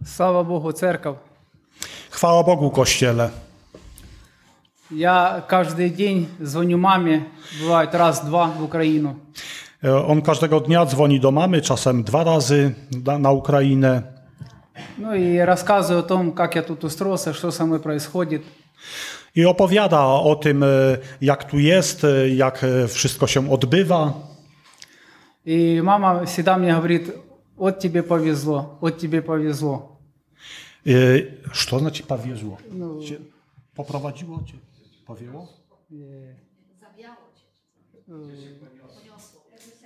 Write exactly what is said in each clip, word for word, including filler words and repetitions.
Слава Богу, церковь. Chwała Bogu, Kościele. Я каждый день звоню маме, бывает раз-два в Украину. On każdego dnia dzwoni do mamy, czasem dwa razy na, na Ukrainę. Ну и рассказываю о том, как я тут устроился, что со мной происходит. I opowiada o tym, jak tu jest, jak wszystko się odbywa. И мама всегда мне говорит: вот тебе повезло, вот тебе повезло. Co znaczy powiezło? No. Cię poprowadziło cię? Powiało? Zawiało cię. Poniosło.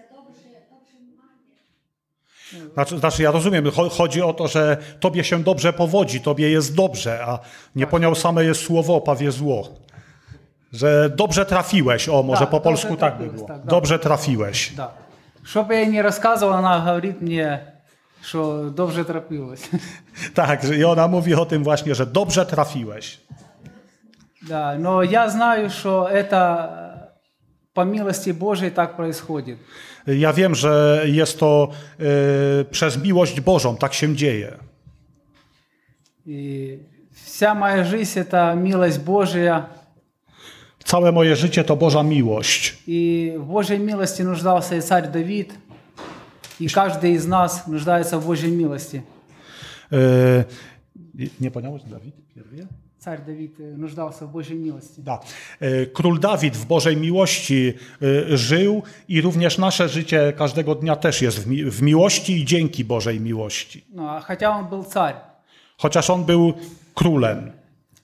Znaczy, znaczy ja rozumiem, chodzi o to, że tobie się dobrze powodzi, tobie jest dobrze, a nie poniał same jest słowo powiezło. Że dobrze trafiłeś, o może Tak, po polsku dobrze tak by trafiłeś, było. tak, Dobrze trafiłeś. Да. Что бы я ни рассказывал, она говорит мне, что добре трапилось. Tak, i ona mówi o tym właśnie, że dobrze trafiłeś. Да, но я знаю, что это по милости Божией так происходит. Ja wiem, że jest to y, przez miłość Bożą, tak się dzieje. И вся моя жизнь – это милость Божия. Całe moje życie to Boża miłość. И в Божьей милости нуждался и царь Давид, и каждый из нас нуждается в Божьей милости. Y, nie poniałeś, Dawid? Pierwie? Царь Давид нуждался в Божьей милости. Da. Król Dawid w Bożej miłości żył i również nasze życie każdego dnia też jest w, mi w miłości i dzięki Bożej miłości. Ну, а хотя он был царь. Chociaż on był królem.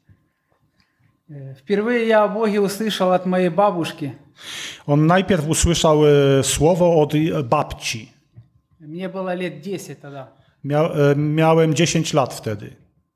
Впервые я о Боге услышал от моей бабушки. On najpierw usłyszał słowo od babci. Мне было лет десять тогда. Mia miałem dziesięć lat wtedy.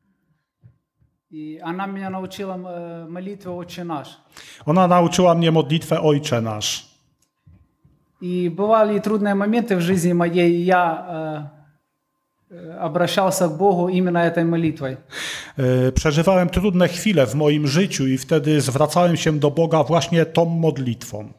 И она меня научила молитве «Отче наш». Ona nauczyła mnie modlitwę Ojcze Nasz. И бывали трудные моменты в жизни моей, и я э, обращался к Богу именно этой молитвой. Przeżywałem trudne chwile w moim życiu i wtedy zwracałem się do Boga właśnie tą modlitwą.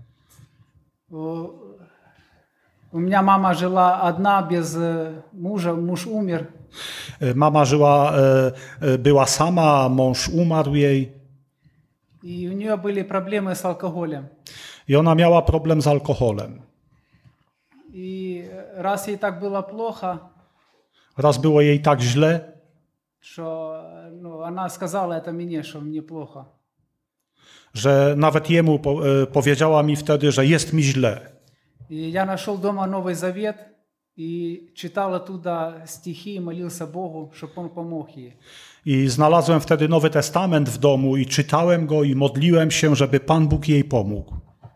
У меня мама жила одна, без мужа, муж умер. Mama żyła, była sama, mąż umarł jej. И у нее были проблемы с алкоголем. I ona miała problem z alkoholem. И раз ей так было плохо, Raz było jej tak źle, что ну, она сказала это мне, что мне плохо. że nawet jemu po, powiedziała mi wtedy, że jest mi źle. И я нашел дома Новый Завет и читал оттуда стихи и молился Богу, чтобы Он помог ей. I znalazłem wtedy Nowy Testament w domu i czytałem go i modliłem się, żeby Pan Bóg jej pomógł.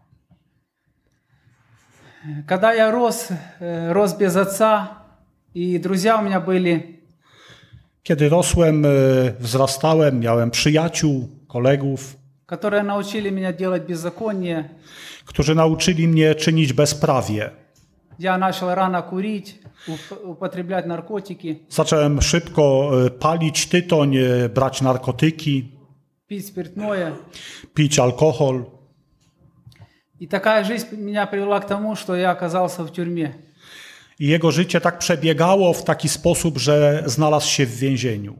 Когда я рос, рос без отца, и друзья у меня были, Kiedy rosłem, wzrastałem, miałem przyjaciół, kolegów, которые научили меня делать беззаконие, którzy nauczyli mnie czynić bezprawie. я начал рано курить, употреблять наркотики, Zacząłem szybko palić tytoń, brać narkotyki, пить спиртное. pić alkohol. И такая жизнь меня привела к тому, что я оказался в тюрьме. I jego życie tak przebiegało w taki sposób, że znalazł się w więzieniu.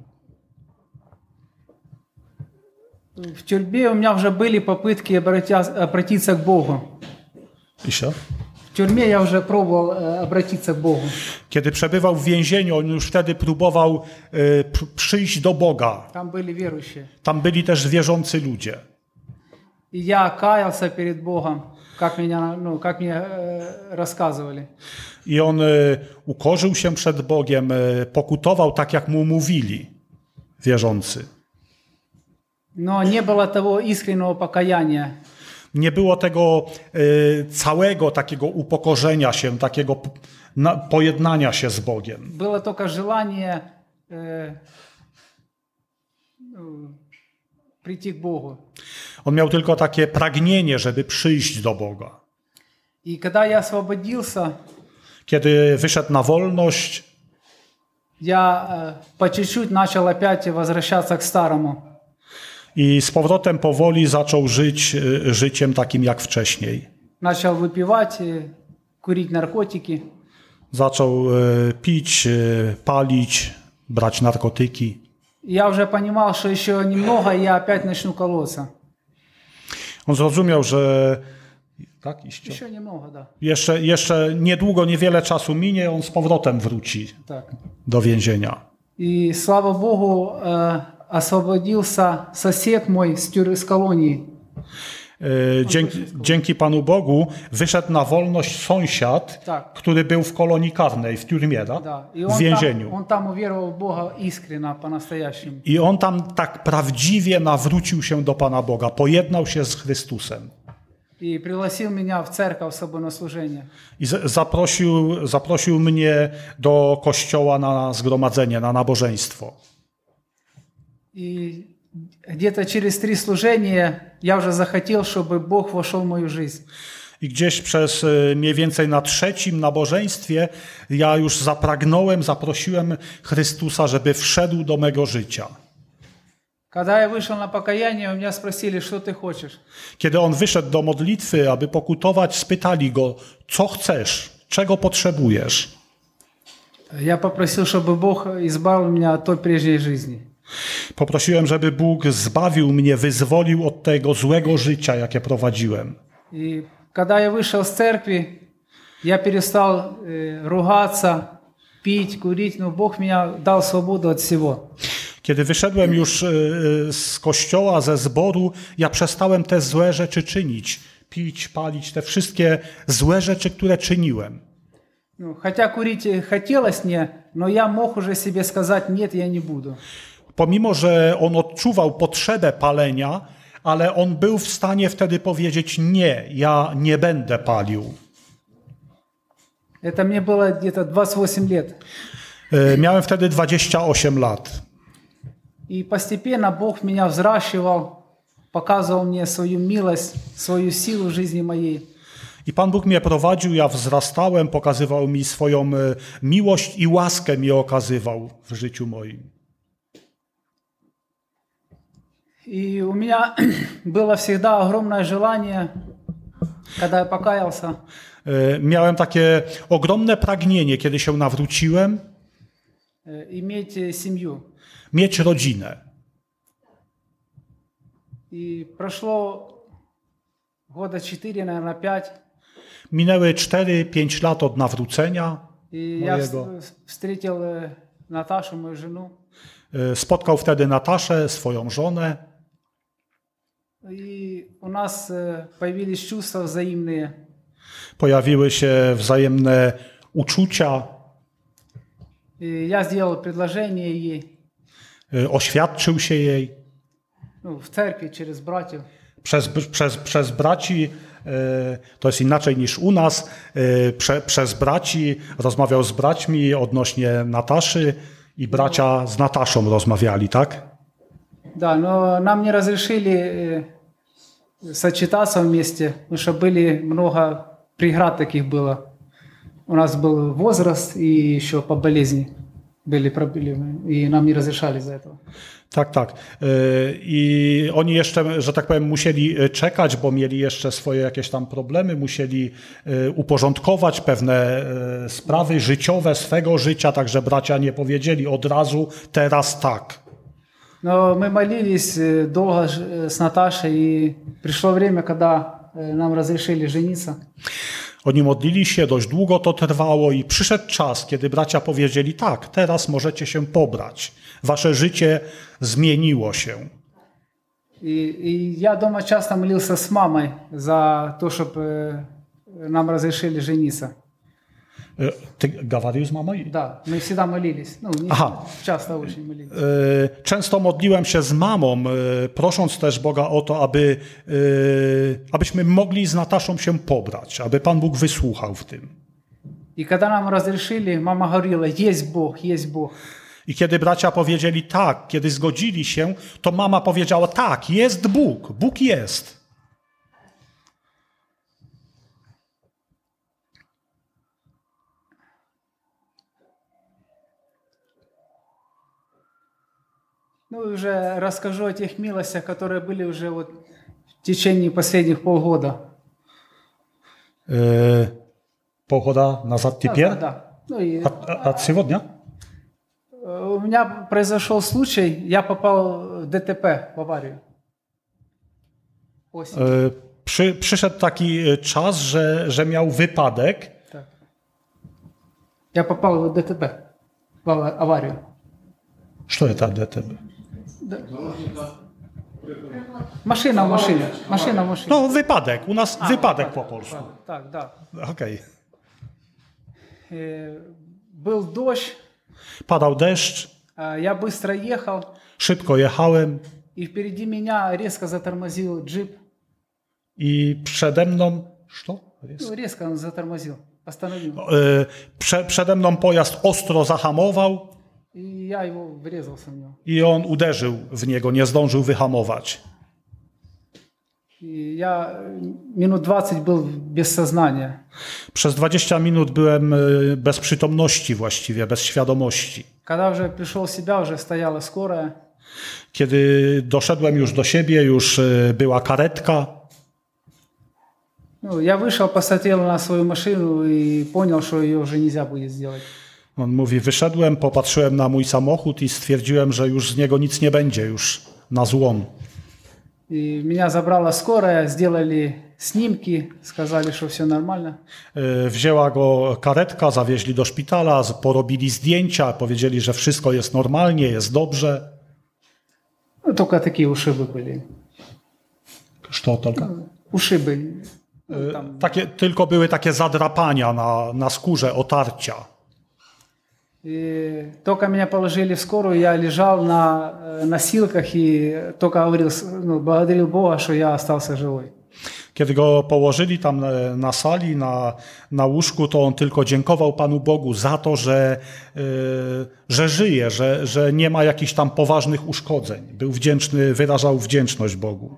В тюрьме у меня уже были попытки обратиться к Богу. I co? В тюрьме я уже пробовал обратиться к Богу. Kiedy przebywał w więzieniu, on już wtedy próbował y, przyjść do Boga. Там были верующие. Tam byli też wierzący ludzie. И я каялся перед Богом, как меня, ну, как мне э, рассказывали. I on y, ukorzył się przed Bogiem, y, pokutował tak, jak mu mówili wierzący. Но не было того искреннего покаяния. Nie było tego y, całego takiego upokorzenia się, takiego p- na, pojednania się z Bogiem. Было только желание э, ну, прийти к Богу. On miał tylko takie pragnienie, żeby przyjść do Boga. И когда я освободился, Kiedy wyszedł na wolność, я э, по чуть-чуть начал опять возвращаться к старому. i z powrotem powoli zaczął żyć y, życiem takim jak wcześniej. Начал выпивать, э, курить наркотики. Zaczął y, pić, y, palić brać narkotyki. Я уже понимал, что еще немного, и я опять начну колоться. On zrozumiał, że tak, iście. Еще немного, да. Jeszcze, jeszcze niedługo, niewiele czasu minie, on z powrotem wróci Так. do więzienia. И слава Богу, э, освободился сосед мой с, тюр... с колонии. E, Dzięki, dzięki Panu Bogu wyszedł na wolność sąsiad, Tak. który był w kolonii karnej, w tюрьме, da? Да. И w он więzieniu. там, он там уверовал в Бога искренне, по-настоящему. I on tam tak prawdziwie nawrócił się do Pana Boga, pojednał się z Chrystusem. И пригласил меня в церковь с собой на служение. I z- zaprosił, zaprosił mnie do kościoła na zgromadzenie, na nabożeństwo. И где-то через три служения я уже захотел, чтобы Бог вошел в мою жизнь. I gdzieś przez e, mniej więcej na trzecim nabożeństwie ja już zapragnąłem, zaprosiłem Chrystusa, żeby wszedł do mego życia. Когда я вышел на покаяние, у меня спросили, что ты хочешь. Kiedy on wyszedł do modlitwy, aby pokutować, spytali go, co chcesz, czego potrzebujesz. Я попросил, чтобы Бог избавил меня от той прежней жизни. Poprosiłem, żeby Bóg zbawił mnie, wyzwolił od tego złego życia, jakie prowadziłem. И когда я вышел с церкви, я перестал э, ругаться, пить, курить, но Бог меня дал свободу от всего. Kiedy wyszedłem już y, z kościoła, ze zboru, ja przestałem te złe rzeczy czynić. Pić, palić, te wszystkie złe rzeczy, które czyniłem. Ну, хотя курить и хотелось мне, но я мог уже себе сказать, нет, я не буду. Pomimo, że on odczuwał potrzebę palenia, ale on był w stanie wtedy powiedzieć, nie, ja nie będę palił. Это мне было где-то двадцать восемь лет. Y, miałem wtedy dwadzieścia osiem lat. И постепенно Бог меня взращивал, показывал мне свою милость, свою силу в жизни моей. I Pan Bóg mnie prowadził, ja wzrastałem, pokazywał mi swoją y, miłość i łaskę mi okazywał w życiu moim. И у меня было всегда огромное желание, когда я покаялся, Y, Miałem takie ogromne pragnienie, kiedy się nawróciłem, э, иметь э, семью. mieć rodzinę. И прошло года четыре, наверное, пять, Minęły cztery pięć lat od nawrócenia и я mojego. вс- встретил э, Наташу, мою жену, Y, Spotkał wtedy Nataszę, swoją żonę. и у нас э, появились чувства взаимные. Pojawiły się wzajemne uczucia, И я сделал предложение ей, y, oświadczył się jej. ну, в церкви через братьев. Przez, przez, przez braci, y, to jest inaczej niż u nas, y, prze, przez braci rozmawiał z braćmi odnośnie Nataszy i bracia z Nataszą rozmawiali, tak? Да, но нам не разрешили э, сочетаться вместе, потому что были много преград таких было. У нас был возраст и еще по болезни были проблемы, и нам не разрешали из-за этого. Tak, tak. Y, I oni jeszcze, że tak powiem, musieli czekać, bo mieli jeszcze swoje jakieś tam problemy, musieli y, uporządkować pewne y, sprawy życiowe swego życia, także bracia nie powiedzieli od razu, teraz tak. Но мы молились э, долго ж- э, с Наташей, и пришло время, когда э, нам разрешили жениться. Oni modlili się, dość długo to trwało i przyszedł czas, kiedy bracia powiedzieli, tak, teraz możecie się pobrać. Wasze życie zmieniło się. И, и я дома часто молился с мамой за то, чтобы э, нам разрешили жениться. Y, Ty gawarił z mamą? Да, мы всегда молились. Ну, не Ага. всегда, часто очень молились. Y, Często modliłem się z mamą, y, prosząc też Boga o to, aby, y, abyśmy mogli z Nataszą się pobrać, aby Pan Bóg wysłuchał w tym. И когда нам разрешили, мама говорила, есть Бог, есть Бог. I kiedy bracia powiedzieli tak, kiedy zgodzili się, to mama powiedziała tak, jest Bóg, Bóg jest. Ну и уже расскажу о тех милостях, которые были уже вот в течение последних полгода. Y, Pochoda nazad Да, typier? да, да. Ну и От, от сегодня? У меня произошел случай, я попал в ДТП, в аварию. Осень. E, Przy, przyszedł taki czas, że, że miał wypadek. Так. Я попал в ДТП, в ава- аварию. Co to D T B? Машина в машине, машина в машине. No wypadek, u nas wypadek po polsku. Так, да. Okej. Э, Был дождь, Padał deszcz, а я быстро ехал, szybko jechałem и впереди меня резко затормозил джип. i przede mną... Co? Ну, резко он затормозил, остановил. E, Prze, przede mną pojazd ostro zahamował И я его врезался в него. i on uderzył w niego, nie zdążył wyhamować. И я э, минут двадцать был без сознания. Przez dwadzieścia minut byłem e, bez przytomności właściwie, bez świadomości. Когда уже пришел в себя, уже стояла скорая. Kiedy doszedłem już do siebie, już e, była karetka. Ну, я вышел, посмотрел на свою машину и понял, что ее уже нельзя будет сделать. On mówi, wyszedłem, popatrzyłem na mój samochód i stwierdziłem, że już z niego nic nie będzie, już na złom. И меня забрала скорая, сделали снимки, сказали, что все нормально. E, Wzięła go karetka, zawieźli do szpitala, z- porobili zdjęcia, powiedzieli, że wszystko jest normalnie, jest dobrze. Ну, только такие ушибы были. Co tylko? Ушибы. Ну, там, Takie, tylko były takie zadrapania na, na skórze, otarcia. И только меня положили в скорую, я лежал на э, носилках и только говорил, с- ну, благодарил Бога, что я остался живой. Kiedy go położyli tam e, na sali, na, na łóżku, to on tylko dziękował Panu Bogu za to, że, e, że żyje, że, że nie ma jakichś tam poważnych uszkodzeń. Był wdzięczny, wyrażał wdzięczność Bogu.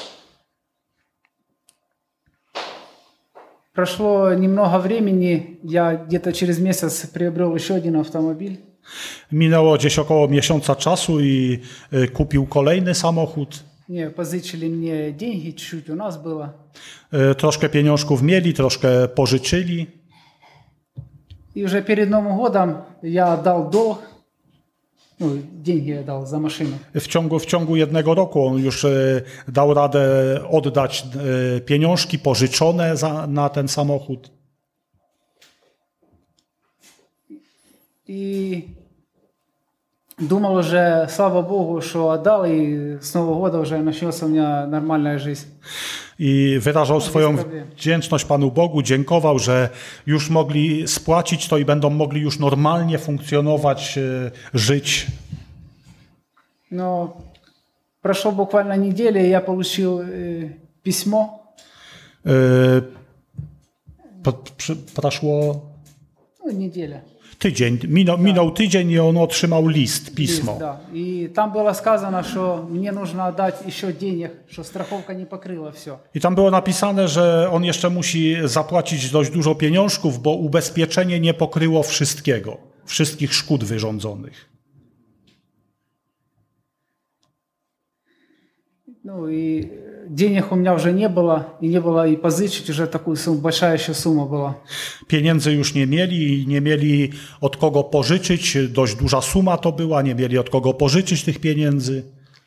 Прошло немного времени, я где-то через месяц приобрел еще один автомобиль. Minęło gdzieś około miesiąca czasu i e, kupił kolejny samochód. Мне позычили мне деньги, чуть-чуть у нас было. E, Troszkę pieniążków mieli, troszkę pożyczyli. И уже перед Новым годом я отдал долг, ну, деньги я дал за машину. W ciągu, w ciągu jednego roku on już e, dał radę oddać e, pieniążki pożyczone za, na ten samochód. И думал уже, слава Богу, что отдал, и с Нового года уже начнется у меня нормальная жизнь. I wyrażał swoją sprawy. wdzięczność Panu Bogu, dziękował, że już mogli spłacić to i będą mogli już normalnie funkcjonować, e, żyć. Но прошло буквально неделя, и я получил э, письмо. E, po- przy- Przeszło Ну, неделя. tydzień, minął, minął tydzień i on otrzymał list, pismo. Лист, да. И там было сказано, что мне нужно отдать еще денег, что страховка не покрыла все. I tam było napisane, że on jeszcze musi zapłacić dość dużo pieniążków, bo ubezpieczenie nie pokryło wszystkiego, wszystkich szkód wyrządzonych. Ну и денег у меня уже не было, и не было и позычить уже такую сумму, большая еще сумма была. Pieniędzy już nie mieli, nie mieli od kogo pożyczyć, dość duża suma to była, nie mieli od kogo pożyczyć tych pieniędzy.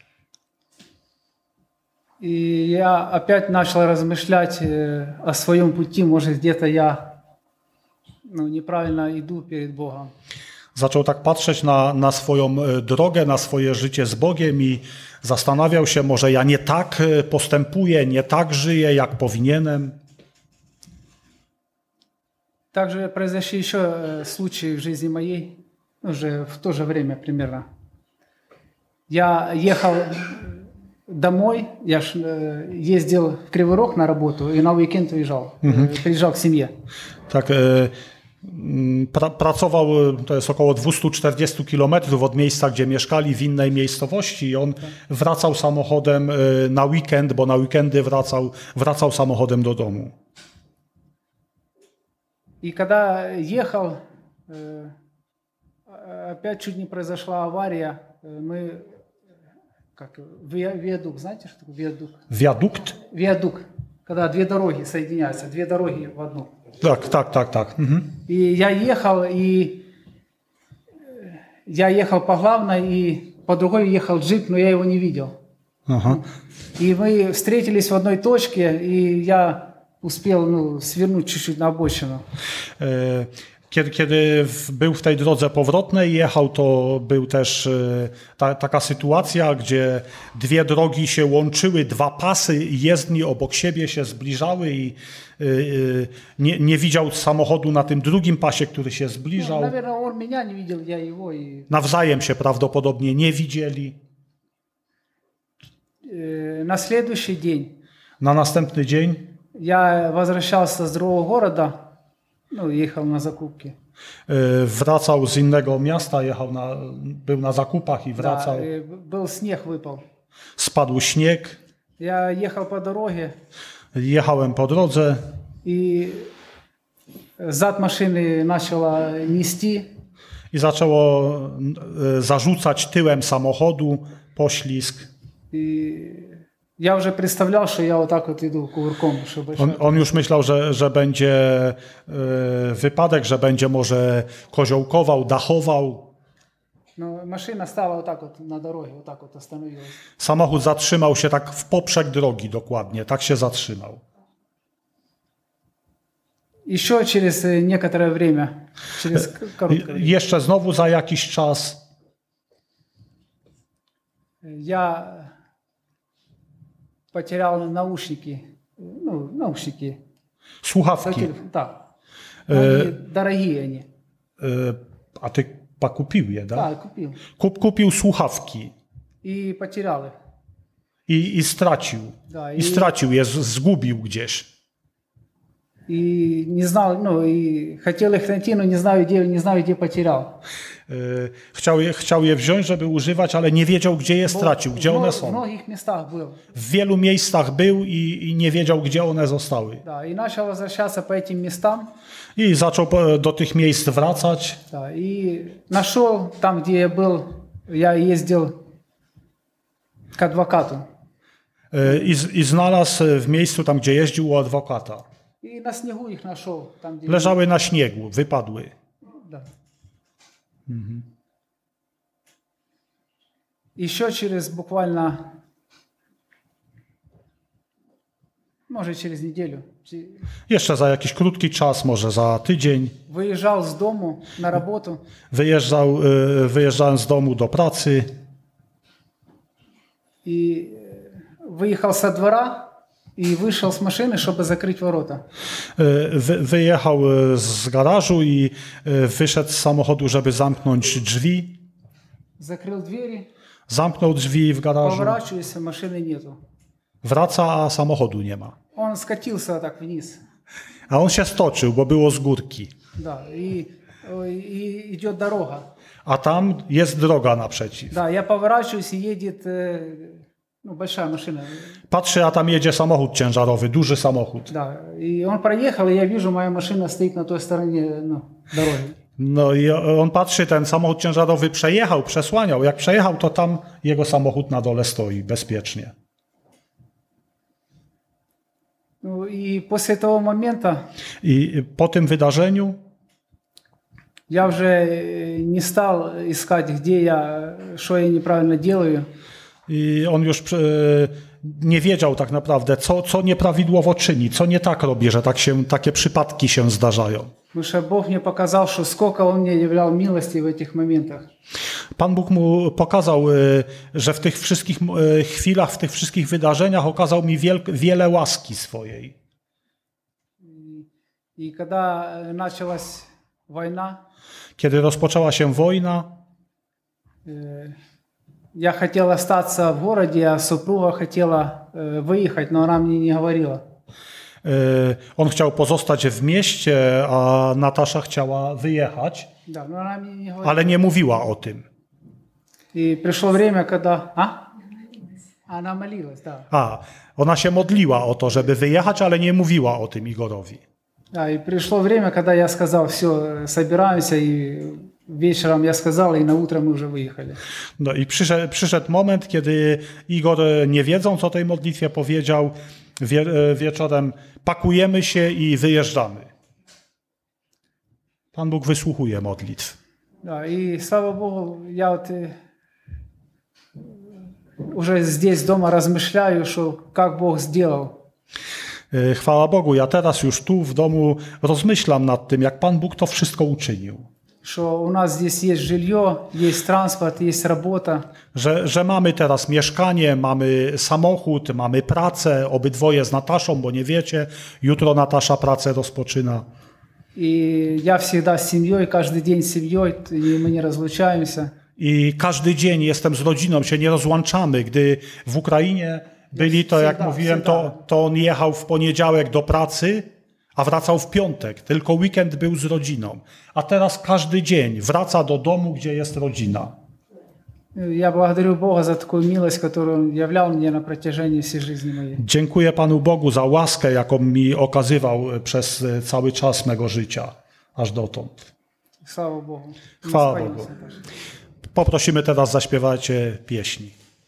И я опять начал размышлять э, о своем пути, может где-то я ну, неправильно иду перед Богом. Zaczął tak patrzeć na, na swoją e, drogę, na swoje życie z Bogiem i zastanawiał się, może ja nie tak e, postępuję, nie tak żyję, jak powinienem. Также произошли еще э, случаи в жизни моей, уже в то же время примерно. Я ехал домой, я ж, э, ездил в Кривой Рог на работу и на уикенд уезжал, э, приезжал к семье. Tak, e, mm, pra, pracował, e, to jest około dwieście czterdzieści kilometrów od miejsca, gdzie mieszkali, w innej miejscowości i on wracał samochodem e, na weekend, bo na weekendy wracał, wracał samochodem do domu. И когда ехал, э, опять чуть не произошла авария. Э, Мы, как, виа- виадук, знаете, что такое виадук? Wiadukt? Виадук, когда две дороги соединяются, две дороги в одну. Tak, tak, tak, tak. Mhm. И я ехал, и я ехал по главной, и по другой ехал джип, но я его не видел. Aha. И мы встретились в одной точке, и я успел ну, свернуть чуть-чуть на обочину. E, Kiedy, kiedy w, był w tej drodze powrotnej jechał, to był też e, ta, taka sytuacja, gdzie dwie drogi się łączyły, dwa pasy jezdni obok siebie się zbliżały i e, e, nie, nie widział samochodu na tym drugim pasie, który się Ну, zbliżał. наверное, он меня не видел, я его. И, Nawzajem się prawdopodobnie nie widzieli. э, на следующий день Na następny dzień я возвращался с другого города, ну, ехал на закупки. e, wracał z innego miasta, jechał na, był na zakupach i Да, wracał. и был снег, wypał. Spadł śnieg, Я ехал по дороге, jechałem po drodze и зад машины начала нести. i zaczęło e, zarzucać tyłem samochodu poślizg. И я уже представлял, что я вот так вот иду кувырком, чтобы... On, on już myślał, że, że będzie e, wypadek, że będzie może koziołkował, dachował. Но машина стала вот так вот на дороге, вот так вот остановилась. Samochód zatrzymał się tak w poprzek drogi dokładnie, tak się zatrzymał. Еще через э, некоторое время, через к- короткое время, I jeszcze znowu za jakiś czas я потерял наушники. Ну, наушники. słuchawki. Телефон, да. Они дорогие они. E, a ty pa kupił je, tak? Да, купил. Kup, kupił słuchawki И потерял их. i, i stracił. Да, I и, stracił je, z- zgubił gdzieś. и не знал, ну, и хотел их найти, но не знаю, где, не знаю, где потерял. E, Chciał je, chciał je wziąć, żeby używać, ale nie wiedział, gdzie je stracił, gdzie в, one мно- в są. многих местах был. W wielu miejscach był i, i nie wiedział, gdzie one zostały. Да, и начал возвращаться по этим местам. I zaczął po- do tych miejsc wracać. Да, и нашел там, где я был, я ездил к адвокату. e, I, z- I znalazł w miejscu tam, gdzie jeździł u adwokata. И на снегу их нашел. Там, где... Leżały na śniegu, wypadły. Да. Еще через буквально, может, через неделю чи- Jeszcze za jakiś krótki czas, może za tydzień, выезжал с дому на работу, wyjeżdżał, e, wyjeżdżałem z domu do pracy и э, выехал со двора и вышел с машины, чтобы закрыть ворота. E, Wy, wyjechał e, z garażu i e, wyszedł z samochodu, żeby zamknąć drzwi. Закрыл двери, Zamknął drzwi w garażu, поворачиваюсь, машины нету. wraca, a samochodu nie ma. Он скатился так вниз. A on się stoczył, bo było z górki. Да, и, э, и идет дорога. A tam jest droga naprzeciw. Да, я поворачиваюсь, и едет э, ну, большая машина. Patrzy, a tam jedzie samochód ciężarowy, duży samochód. Да, и он проехал, и я вижу, моя машина стоит на той стороне ну, дороги. No i on patrzy, ten samochód ciężarowy przejechał, przesłaniał. Jak przejechał, to tam jego samochód na dole stoi bezpiecznie. Ну, и после того момента I po tym wydarzeniu я уже э, не стал искать, где я, что я неправильно делаю. i on już e, nie wiedział tak naprawdę, co, co nieprawidłowo czyni, co nie tak robi, że tak się, takie przypadki się zdarzają. Потому что Бог мне показал, что сколько Он мне являл милости в этих моментах. Pan Bóg mu pokazał, e, że w tych wszystkich e, chwilach, w tych wszystkich wydarzeniach okazał mi wiel, wiele łaski swojej. И когда э, началась война, Kiedy rozpoczęła się wojna, э, я хотел остаться в городе, а супруга хотела э, выехать, но она мне не говорила. e, on chciał pozostać w mieście, a Natasza chciała wyjechać, Да, но она мне не говорила. ale nie mówiła o tym. И пришло время, когда... А? Она молилась, да. A, ona się modliła o to, żeby wyjechać, ale nie mówiła o tym Igorowi. Да, и пришло время, когда я сказал, все, собираемся, и вечером я сказал, и на утро мы уже выехали. No i przyszedł, przyszedł moment, kiedy Igor, nie wiedząc o tej modlitwie, powiedział wie, wieczorem: pakujemy się i wyjeżdżamy. Pan Bóg wysłuchuje modlitw. Да, и слава Богу, я вот э, уже здесь дома размышляю, что как Бог сделал. E, Chwała Bogu, ja teraz już tu w domu rozmyślam nad tym, jak Pan Bóg to wszystko uczynił. Что у нас здесь есть жилье, есть транспорт, есть работа. Że, że mamy teraz mieszkanie, mamy samochód, mamy pracę, obydwoje z Nataszą, bo nie wiecie, jutro Natasza pracę rozpoczyna. И я всегда с семьей, каждый день с семьей, и мы не разлучаемся. I każdy dzień jestem z rodziną, się nie rozłączamy. Gdy w Ukrainie byli, to jak mówiłem, to, to on jechał w poniedziałek do pracy, a wracał w piątek. Tylko weekend był z rodziną. A teraz każdy dzień wraca do domu, gdzie jest rodzina. Я благодарю Бога за такую милость, которую Он являл мне на протяжении всей жизни моей. Dziękuję Panu Bogu za łaskę, jaką mi okazywał przez cały czas mego życia, aż dotąd. Слава Богу. Chwała Bogu. Poprosimy teraz, zaśpiewajcie pieśni.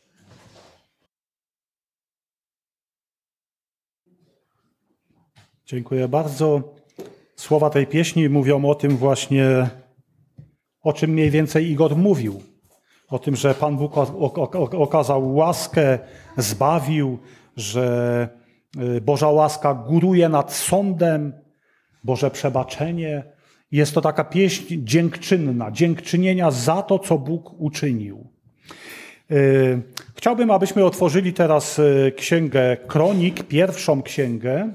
Dziękuję bardzo. Słowa tej pieśni mówią o tym właśnie, o czym mniej więcej Igor mówił. O tym, że Pan Bóg okazał łaskę, zbawił, że Boża łaska góruje nad sądem, Boże przebaczenie. Jest to taka pieśń dziękczynna, dziękczynienia za to, co Bóg uczynił. Chciałbym, abyśmy otworzyli teraz księgę Kronik, pierwszą księgę,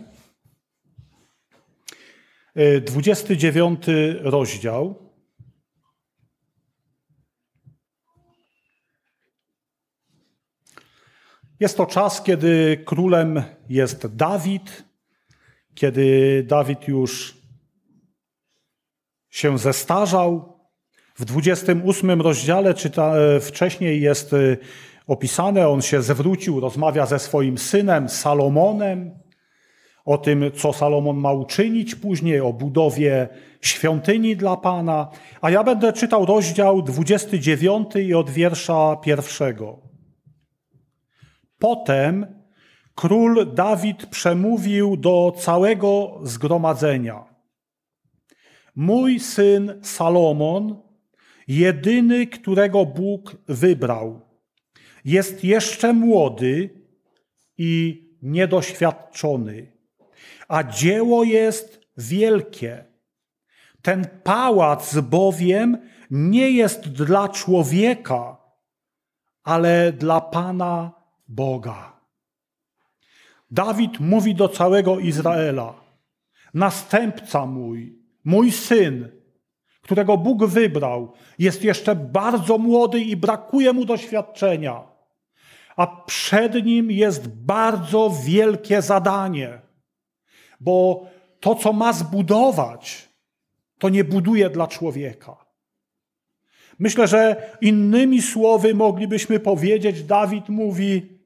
dwudziesty dziewiąty rozdział. Jest to czas, kiedy królem jest Dawid, kiedy Dawid już się zestarzał. W dwudziestym ósmym rozdziale czyta, wcześniej jest opisane, on się zwrócił, rozmawia ze swoim synem Salomonem o tym, co Salomon ma uczynić później, o budowie świątyni dla Pana. A ja będę czytał rozdział dwudziesty dziewiąty i od wiersza pierwszego. Potem król Dawid przemówił do całego zgromadzenia. Mój syn Salomon, jedyny, którego Bóg wybrał, jest jeszcze młody i niedoświadczony, a dzieło jest wielkie. Ten pałac bowiem nie jest dla człowieka, ale dla Pana Boga. Dawid mówi do całego Izraela: następca mój, mój syn, którego Bóg wybrał, jest jeszcze bardzo młody i brakuje mu doświadczenia, a przed nim jest bardzo wielkie zadanie, bo to, co ma zbudować, to nie buduje dla człowieka. Myślę, że innymi słowy moglibyśmy powiedzieć, Dawid mówi: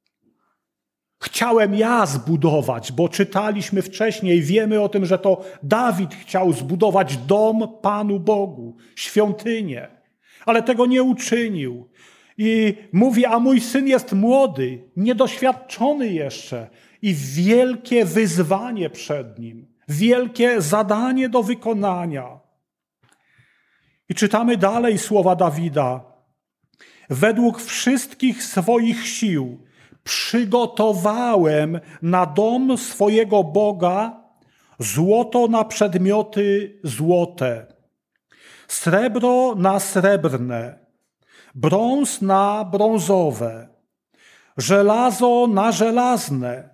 chciałem ja zbudować, bo czytaliśmy wcześniej, wiemy o tym, że to Dawid chciał zbudować dom Panu Bogu, świątynię, ale tego nie uczynił. I mówi, a mój syn jest młody, niedoświadczony jeszcze i wielkie wyzwanie przed nim, wielkie zadanie do wykonania. I czytamy dalej słowa Dawida. Według wszystkich swoich sił przygotowałem na dom swojego Boga złoto na przedmioty złote, srebro na srebrne, brąz na brązowe, żelazo na żelazne,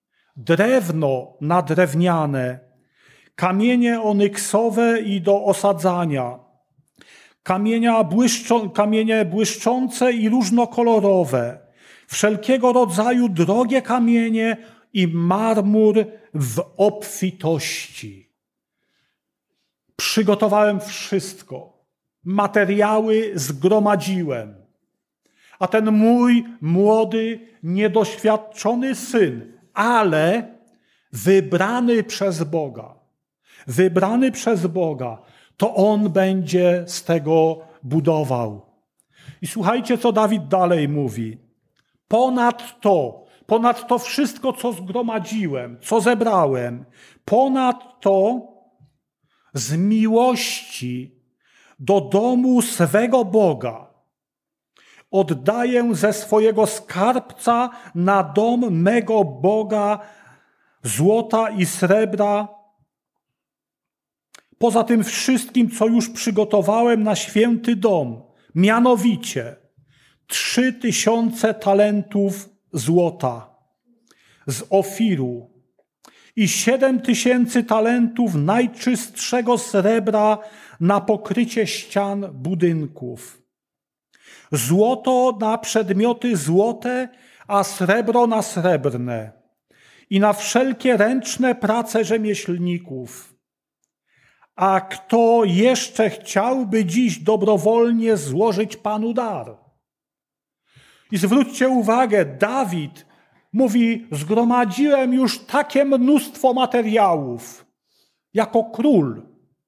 drewno na drewniane, kamienie onyksowe i do osadzania, kamienia błyszczą, kamienie błyszczące i różnokolorowe, wszelkiego rodzaju drogie kamienie i marmur w obfitości. Przygotowałem wszystko, materiały zgromadziłem, a ten mój młody, niedoświadczony syn, ale wybrany przez Boga, wybrany przez Boga, to on będzie z tego budował. I słuchajcie, co Dawid dalej mówi. Ponad to, ponad to wszystko, co zgromadziłem, co zebrałem, ponad to z miłości do domu swego Boga. Oddaję ze swojego skarbca na dom mego Boga złota i srebra, poza tym wszystkim, co już przygotowałem na święty dom, mianowicie trzy tysiące talentów złota z Ofiru i siedem tysięcy talentów najczystszego srebra na pokrycie ścian budynków. Złoto na przedmioty złote, a srebro na srebrne i na wszelkie ręczne prace rzemieślników. A kto jeszcze chciałby dziś dobrowolnie złożyć Panu dar? I zwróćcie uwagę, Dawid mówi, zgromadziłem już takie mnóstwo materiałów jako król.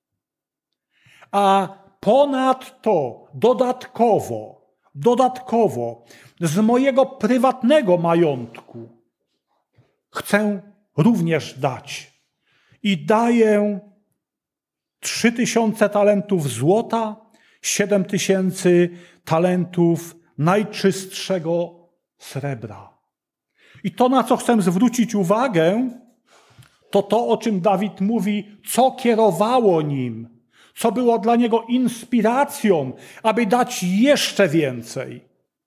A ponadto dodatkowo, dodatkowo z mojego prywatnego majątku chcę również dać. I daję trzy tysiące talentów złota, siedem tysięcy talentów najczystszego srebra. I to, na co chcę zwrócić uwagę, to to, o czym Dawid mówi, co kierowało nim, co było dla niego inspiracją, aby dać jeszcze więcej.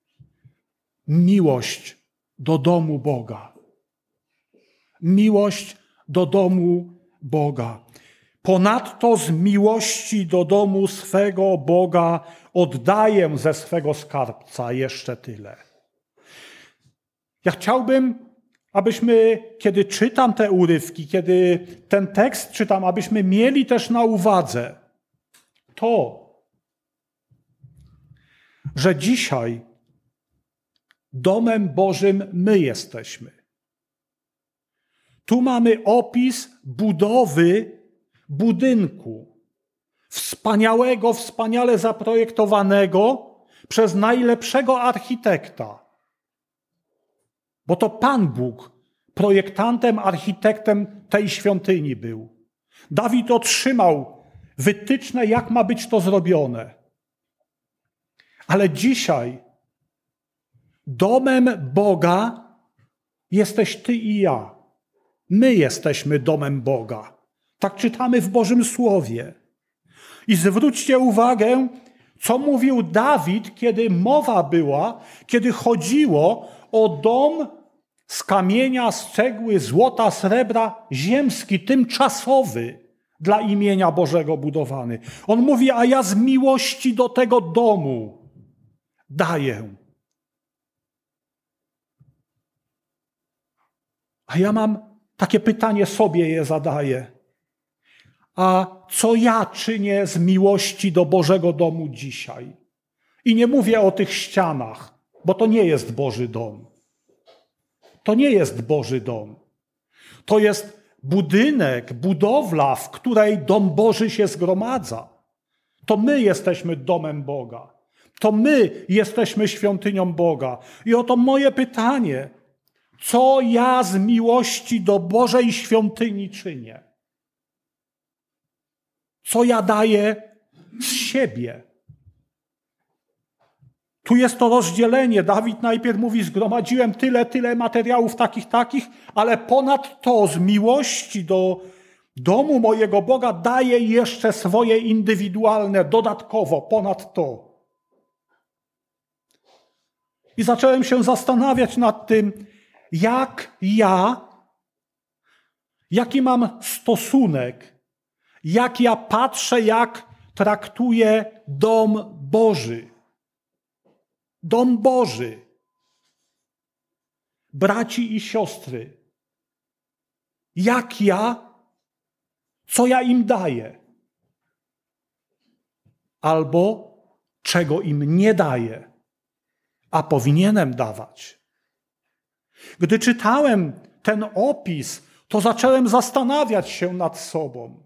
Miłość do domu Boga. Miłość do domu Boga. Ponadto z miłości do domu swego Boga oddaję ze swego skarbca jeszcze tyle. Ja chciałbym, abyśmy, kiedy czytam te urywki, kiedy ten tekst czytam, abyśmy mieli też na uwadze to, że dzisiaj domem Bożym my jesteśmy. Tu mamy opis budowy budynku, wspaniałego, wspaniale zaprojektowanego przez najlepszego architekta. Bo to Pan Bóg projektantem, architektem tej świątyni był. Dawid otrzymał wytyczne, jak ma być to zrobione. Ale dzisiaj domem Boga jesteś ty i ja. My jesteśmy domem Boga. Tak czytamy w Bożym Słowie. I zwróćcie uwagę, co mówił Dawid, kiedy mowa była, kiedy chodziło o dom z kamienia, z cegły, złota, srebra, ziemski, tymczasowy, dla imienia Bożego budowany. On mówi, a ja z miłości do tego domu daję. A ja mam takie pytanie, sobie je zadaję. A co ja czynię z miłości do Bożego domu dzisiaj? I nie mówię o tych ścianach, bo to nie jest Boży dom. To nie jest Boży dom. To jest budynek, budowla, w której dom Boży się zgromadza. To my jesteśmy domem Boga. To my jesteśmy świątynią Boga. I oto moje pytanie. Co ja z miłości do Bożej świątyni czynię? Co ja daję z siebie? Tu jest to rozdzielenie. Dawid najpierw mówi, zgromadziłem tyle, tyle materiałów takich, takich, ale ponad to z miłości do domu mojego Boga daję jeszcze swoje indywidualne, dodatkowo, ponad to. I zacząłem się zastanawiać nad tym, jak ja, jaki mam stosunek, jak ja patrzę, jak traktuję dom Boży. Dom Boży. Braci i siostry. Jak ja, co ja im daję? Albo czego im nie daję, a powinienem dawać. Gdy czytałem ten opis, to zacząłem zastanawiać się nad sobą.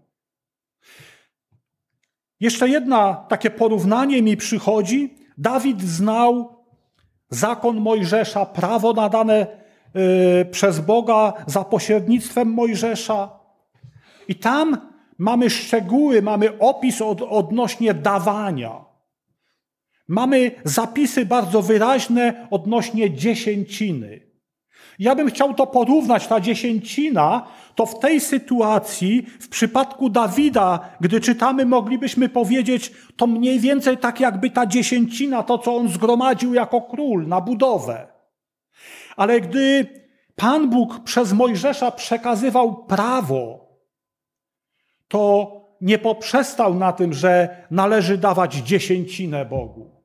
Jeszcze jedno takie porównanie mi przychodzi. Dawid znał zakon Mojżesza, prawo nadane y, przez Boga za pośrednictwem Mojżesza. I tam mamy szczegóły, mamy opis od, odnośnie dawania. Mamy zapisy bardzo wyraźne odnośnie dziesięciny. Ja bym chciał to porównać, ta dziesięcina, to w tej sytuacji, w przypadku Dawida, gdy czytamy, moglibyśmy powiedzieć, to mniej więcej tak jakby ta dziesięcina, to co on zgromadził jako król na budowę. Ale gdy Pan Bóg przez Mojżesza przekazywał prawo, to nie poprzestał na tym, że należy dawać dziesięcinę Bogu.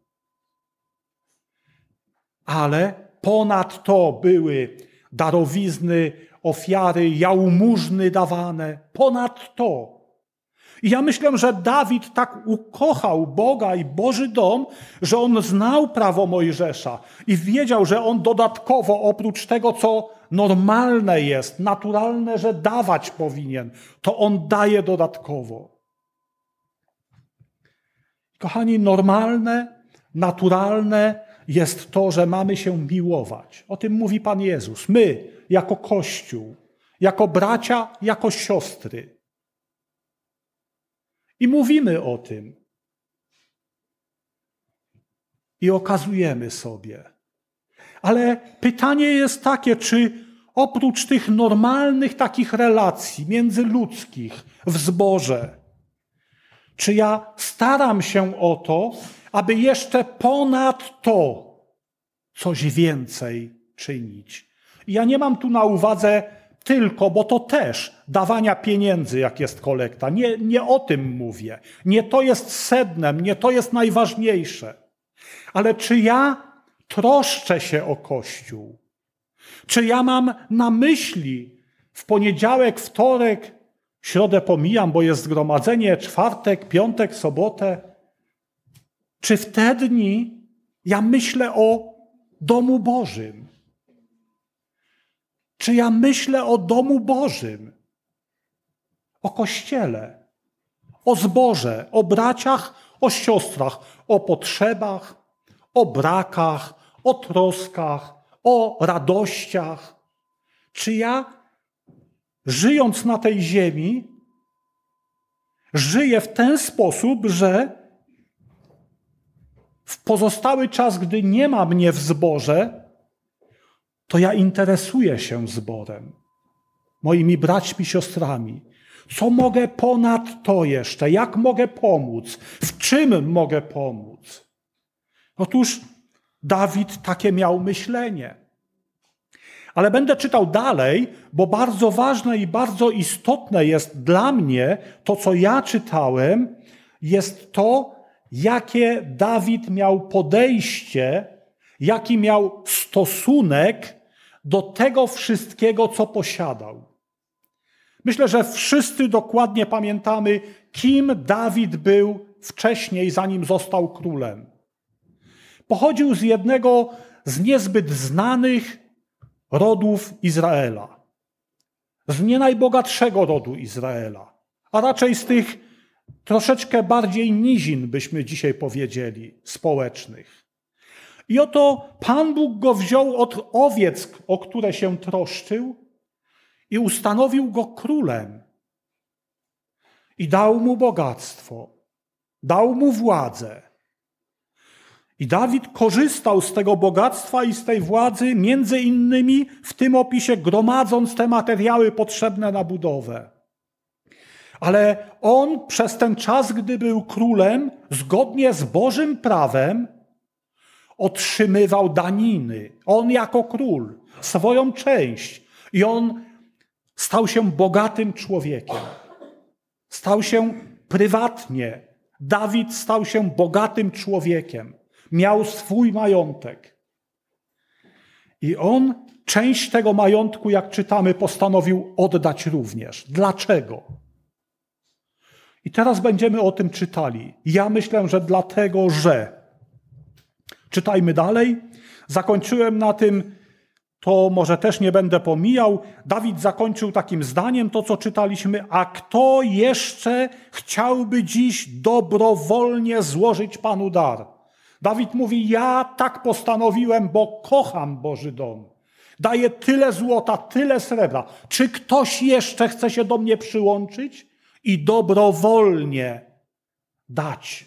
Ale ponad to były darowizny, ofiary, jałmużny dawane. Ponad to. I ja myślę, że Dawid tak ukochał Boga i Boży dom, że on znał prawo Mojżesza i wiedział, że on dodatkowo, oprócz tego, co normalne jest, naturalne, że dawać powinien, to on daje dodatkowo. Kochani, normalne, naturalne jest to, że mamy się miłować. O tym mówi Pan Jezus. My, jako Kościół, jako bracia, jako siostry. I mówimy o tym. I okazujemy sobie. Ale pytanie jest takie, czy oprócz tych normalnych takich relacji międzyludzkich w zborze, czy ja staram się o to, aby jeszcze ponad to coś więcej czynić. I ja nie mam tu na uwadze tylko, bo to też dawania pieniędzy, jak jest kolekta. Nie, nie o tym mówię. Nie to jest sednem, nie to jest najważniejsze. Ale czy ja troszczę się o Kościół? Czy ja mam na myśli w poniedziałek, wtorek, środę pomijam, bo jest zgromadzenie, czwartek, piątek, sobotę, czy w te dni ja myślę o domu Bożym? Czy ja myślę o domu Bożym? O Kościele, o zborze, o braciach, o siostrach, o potrzebach, o brakach, o troskach, o radościach. Czy ja, żyjąc na tej ziemi, żyję w ten sposób, że w pozostały czas, gdy nie ma mnie w zborze, to ja interesuję się zborem, moimi braćmi, siostrami. Co mogę ponad to jeszcze? Jak mogę pomóc? W czym mogę pomóc? Otóż Dawid takie miał myślenie. Ale będę czytał dalej, bo bardzo ważne i bardzo istotne jest dla mnie to, co ja czytałem, jest to, jakie Dawid miał podejście, jaki miał stosunek do tego wszystkiego, co posiadał. Myślę, że wszyscy dokładnie pamiętamy, kim Dawid był wcześniej, zanim został królem. Pochodził z jednego z niezbyt znanych rodów Izraela. Z nie najbogatszego rodu Izraela, a raczej z tych troszeczkę bardziej nizin, byśmy dzisiaj powiedzieli, społecznych. I oto Pan Bóg go wziął od owiec, o które się troszczył, i ustanowił go królem. I dał mu bogactwo, dał mu władzę. I Dawid korzystał z tego bogactwa i z tej władzy, między innymi w tym opisie gromadząc te materiały potrzebne na budowę. Ale on przez ten czas, gdy był królem, zgodnie z Bożym prawem, otrzymywał daniny. On jako król, swoją część. I on stał się bogatym człowiekiem. Stał się prywatnie. Dawid stał się bogatym człowiekiem. Miał swój majątek. I on część tego majątku, jak czytamy, postanowił oddać również. Dlaczego? I teraz będziemy o tym czytali. Ja myślę, że dlatego, że... Czytajmy dalej. Zakończyłem na tym, to może też nie będę pomijał. Dawid zakończył takim zdaniem to, co czytaliśmy. A kto jeszcze chciałby dziś dobrowolnie złożyć Panu dar? Dawid mówi, ja tak postanowiłem, bo kocham Boży dom. Daję tyle złota, tyle srebra. Czy ktoś jeszcze chce się do mnie przyłączyć i dobrowolnie dać.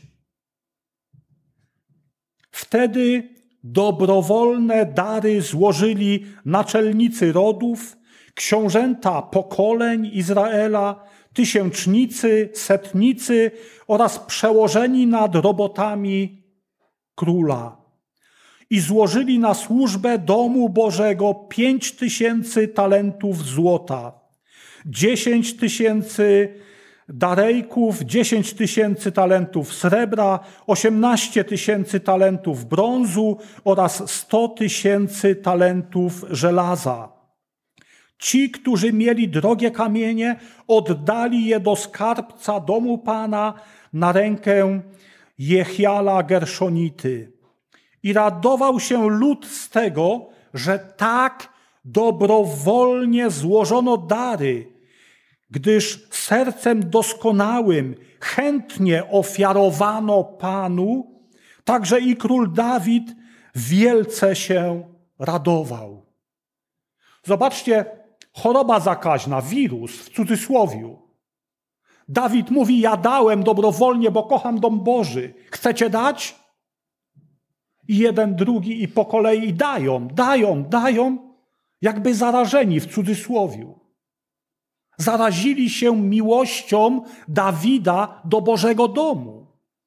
Wtedy dobrowolne dary złożyli naczelnicy rodów, książęta pokoleń Izraela, tysięcznicy, setnicy oraz przełożeni nad robotami króla. I złożyli na służbę domu Bożego pięć tysięcy talentów złota, dziesięć tysięcy darejków, dziesięć tysięcy talentów srebra, osiemnaście tysięcy talentów brązu oraz sto tysięcy talentów żelaza. Ci, którzy mieli drogie kamienie, oddali je do skarbca domu Pana na rękę Jehiela Gerszonity. I radował się lud z tego, że tak dobrowolnie złożono dary, gdyż sercem doskonałym chętnie ofiarowano Panu, także i król Dawid wielce się radował. Zobaczcie, choroba zakaźna, wirus w cudzysłowiu. Dawid mówi, ja dałem dobrowolnie, bo kocham dom Boży. Chcecie dać? I jeden, drugi i po kolei dają, dają, dają, jakby zarażeni w cudzysłowiu. Zarazili się miłością Dawida do Bożego domu.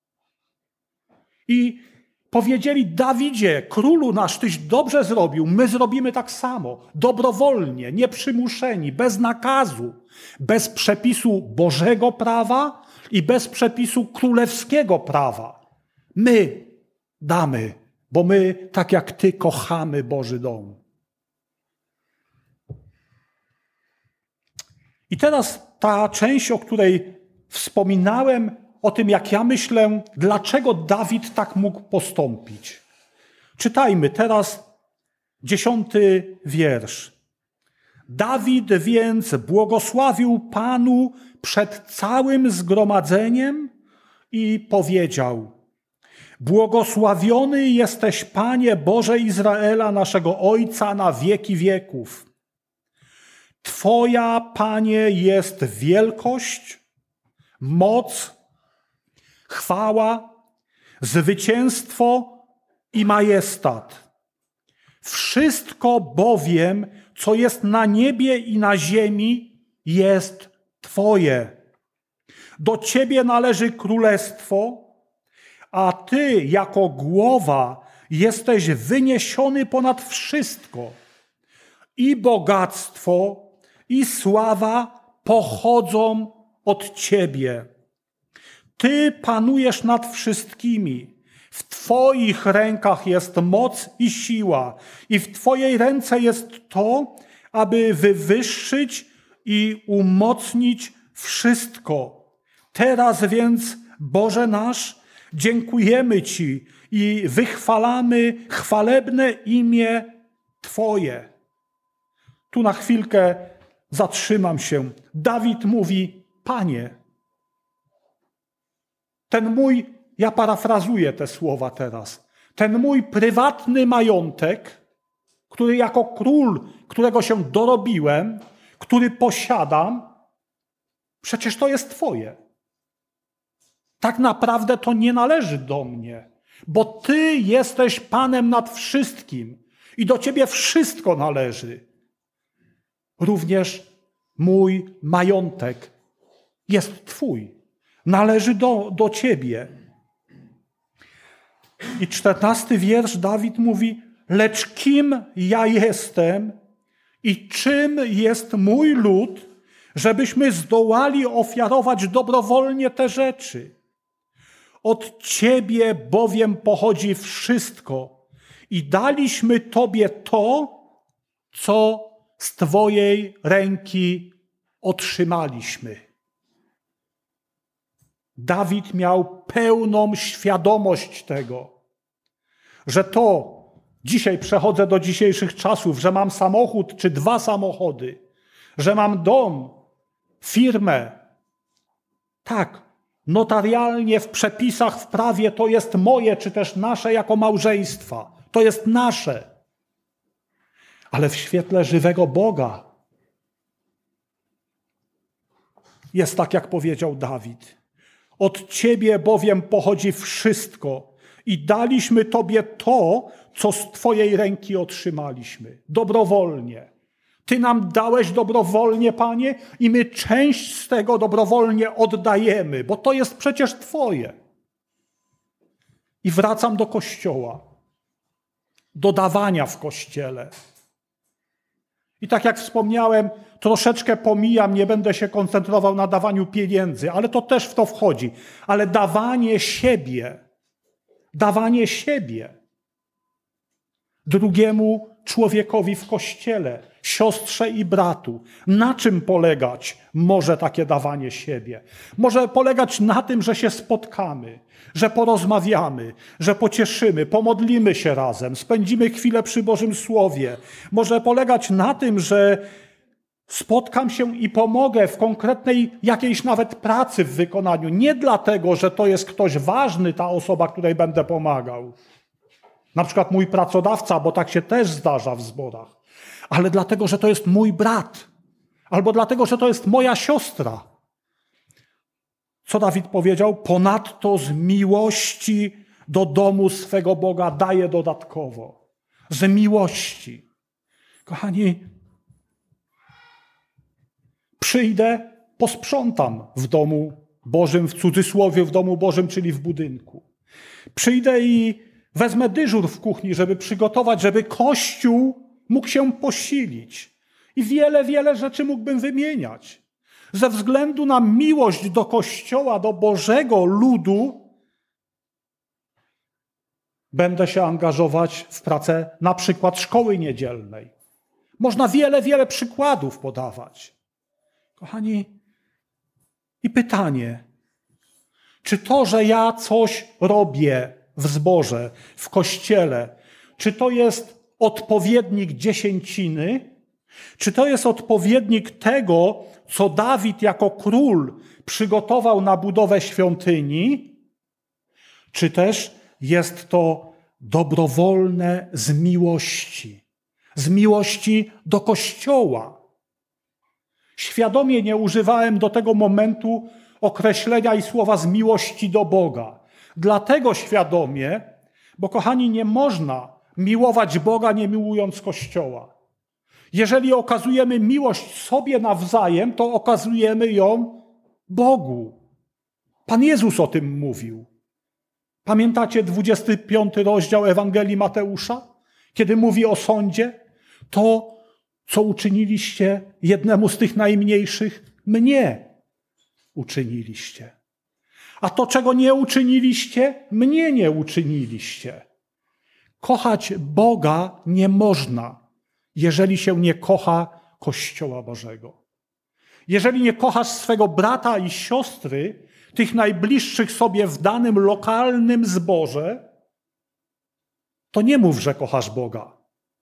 I powiedzieli, Dawidzie, królu nasz, tyś dobrze zrobił, my zrobimy tak samo, dobrowolnie, nieprzymuszeni, bez nakazu, bez przepisu Bożego prawa i bez przepisu królewskiego prawa. My damy, bo my, tak jak Ty, kochamy Boży dom. I teraz ta część, o której wspominałem, o tym, jak ja myślę, dlaczego Dawid tak mógł postąpić. Czytajmy teraz dziesiąty wiersz. Dawid więc błogosławił Panu przed całym zgromadzeniem i powiedział: błogosławiony jesteś, Panie Boże Izraela, naszego Ojca na wieki wieków. Twoja, Panie, jest wielkość, moc, chwała, zwycięstwo i majestat. Wszystko bowiem, co jest na niebie i na ziemi, jest Twoje. Do Ciebie należy królestwo, a Ty jako głowa jesteś wyniesiony ponad wszystko. I bogactwo, i sława pochodzą od Ciebie. Ty panujesz nad wszystkimi. W Twoich rękach jest moc i siła. I w Twojej ręce jest to, aby wywyższyć i umocnić wszystko. Teraz więc, Boże nasz, dziękujemy Ci i wychwalamy chwalebne imię Twoje. Tu na chwilkę zatrzymam się. Dawid mówi: Panie. Ten mój, ja parafrazuję te słowa teraz, ten mój prywatny majątek, który jako król, którego się dorobiłem, który posiadam, przecież to jest Twoje. Tak naprawdę to nie należy do mnie, bo Ty jesteś Panem nad wszystkim i do Ciebie wszystko należy. Również mój majątek jest Twój. Należy do, do Ciebie. I czternasty wiersz Dawid mówi: lecz kim ja jestem i czym jest mój lud, żebyśmy zdołali ofiarować dobrowolnie te rzeczy? Od Ciebie bowiem pochodzi wszystko i daliśmy Tobie to, co z Twojej ręki otrzymaliśmy. Dawid miał pełną świadomość tego, że to, dzisiaj przechodzę do dzisiejszych czasów, że mam samochód czy dwa samochody, że mam dom, firmę. Tak, notarialnie w przepisach, w prawie to jest moje, czy też nasze jako małżeństwa. To jest nasze. Ale w świetle żywego Boga jest tak, jak powiedział Dawid. Od Ciebie bowiem pochodzi wszystko i daliśmy Tobie to, co z Twojej ręki otrzymaliśmy. Dobrowolnie. Ty nam dałeś dobrowolnie, Panie, i my część z tego dobrowolnie oddajemy, bo to jest przecież Twoje. I wracam do Kościoła, do dawania w Kościele. I tak jak wspomniałem, troszeczkę pomijam, nie będę się koncentrował na dawaniu pieniędzy, ale to też w to wchodzi. Ale dawanie siebie, dawanie siebie drugiemu człowiekowi w Kościele, siostrze i bratu. Na czym polegać może takie dawanie siebie? Może polegać na tym, że się spotkamy, że porozmawiamy, że pocieszymy, pomodlimy się razem, spędzimy chwilę przy Bożym Słowie. Może polegać na tym, że spotkam się i pomogę w konkretnej jakiejś nawet pracy w wykonaniu. Nie dlatego, że to jest ktoś ważny, ta osoba, której będę pomagał. Na przykład mój pracodawca, bo tak się też zdarza w zborach. Ale dlatego, że to jest mój brat. Albo dlatego, że to jest moja siostra. Co Dawid powiedział? Ponadto z miłości do domu swego Boga daje dodatkowo. Z miłości. Kochani, przyjdę, posprzątam w domu Bożym, w cudzysłowie w domu Bożym, czyli w budynku. Przyjdę i wezmę dyżur w kuchni, żeby przygotować, żeby Kościół mógł się posilić. I wiele, wiele rzeczy mógłbym wymieniać. Ze względu na miłość do Kościoła, do Bożego ludu, będę się angażować w pracę na przykład szkoły niedzielnej. Można wiele, wiele przykładów podawać. Kochani, i pytanie, czy to, że ja coś robię w zborze, w Kościele, czy to jest odpowiednik dziesięciny, czy to jest odpowiednik tego, co Dawid jako król przygotował na budowę świątyni, czy też jest to dobrowolne z miłości, z miłości do Kościoła. Świadomie nie używałem do tego momentu określenia i słowa z miłości do Boga. Dlatego świadomie, bo kochani, nie można miłować Boga, nie miłując Kościoła. Jeżeli okazujemy miłość sobie nawzajem, to okazujemy ją Bogu. Pan Jezus o tym mówił. Pamiętacie dwudziesty piąty rozdział Ewangelii Mateusza? Kiedy mówi o sądzie, to, co uczyniliście jednemu z tych najmniejszych, mnie uczyniliście. A to, czego nie uczyniliście, mnie nie uczyniliście. Kochać Boga nie można, jeżeli się nie kocha Kościoła Bożego. Jeżeli nie kochasz swego brata i siostry, tych najbliższych sobie w danym lokalnym zborze, to nie mów, że kochasz Boga.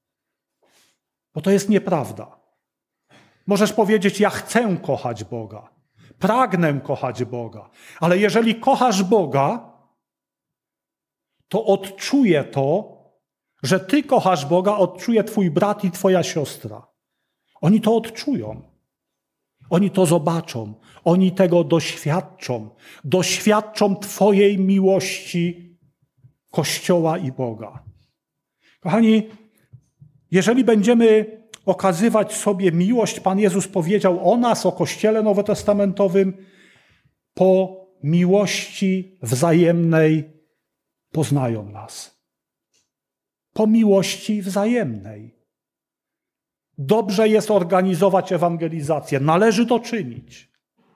Bo to jest nieprawda. Możesz powiedzieć, ja chcę kochać Boga. Pragnę kochać Boga. Ale jeżeli kochasz Boga, to odczuje to, że ty kochasz Boga, odczuje twój brat i twoja siostra. Oni to odczują. Oni to zobaczą. Oni tego doświadczą. Doświadczą twojej miłości Kościoła i Boga. Kochani, jeżeli będziemy okazywać sobie miłość, Pan Jezus powiedział o nas, o Kościele Nowotestamentowym, po miłości wzajemnej poznają nas. Po miłości wzajemnej. Dobrze jest organizować ewangelizację. Należy to czynić.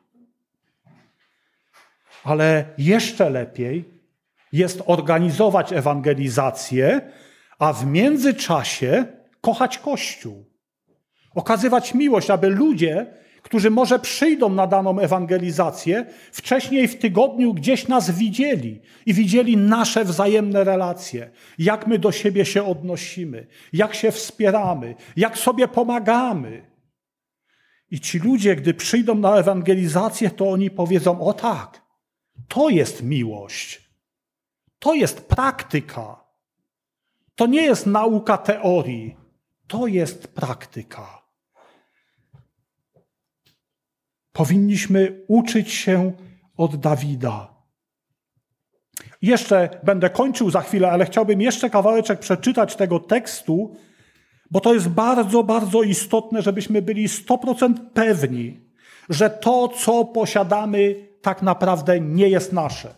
Ale jeszcze lepiej jest organizować ewangelizację, a w międzyczasie kochać Kościół. Okazywać miłość, aby ludzie, którzy może przyjdą na daną ewangelizację, wcześniej w tygodniu gdzieś nas widzieli i widzieli nasze wzajemne relacje. Jak my do siebie się odnosimy, jak się wspieramy, jak sobie pomagamy. I ci ludzie, gdy przyjdą na ewangelizację, to oni powiedzą, o tak, to jest miłość. To jest praktyka. To nie jest nauka teorii. To jest praktyka. Powinniśmy uczyć się od Dawida. Jeszcze będę kończył za chwilę, ale chciałbym jeszcze kawałeczek przeczytać tego tekstu, bo to jest bardzo, bardzo istotne, żebyśmy byli sto procent pewni, że to, co posiadamy, tak naprawdę nie jest nasze.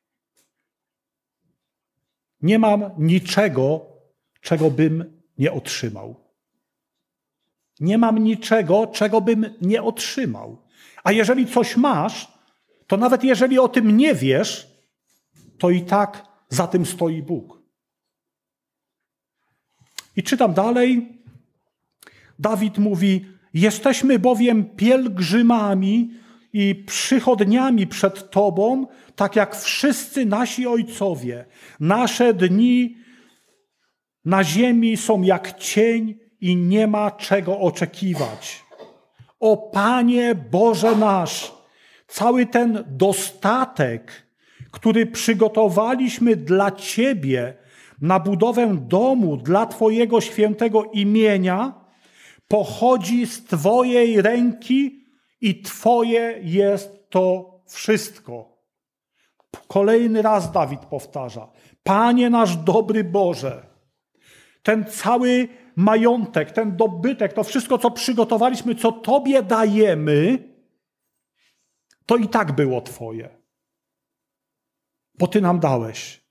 Nie mam niczego, czego bym nie otrzymał. Nie mam niczego, czego bym nie otrzymał. A jeżeli coś masz, to nawet jeżeli o tym nie wiesz, to i tak za tym stoi Bóg. I czytam dalej. Dawid mówi: jesteśmy bowiem pielgrzymami i przychodniami przed Tobą, tak jak wszyscy nasi ojcowie. Nasze dni na ziemi są jak cień i nie ma czego oczekiwać. O Panie Boże nasz, cały ten dostatek, który przygotowaliśmy dla Ciebie na budowę domu dla Twojego świętego imienia, pochodzi z Twojej ręki i Twoje jest to wszystko. Kolejny raz Dawid powtarza: Panie nasz dobry Boże, ten cały majątek, ten dobytek, to wszystko, co przygotowaliśmy, co Tobie dajemy, to i tak było Twoje. Bo Ty nam dałeś.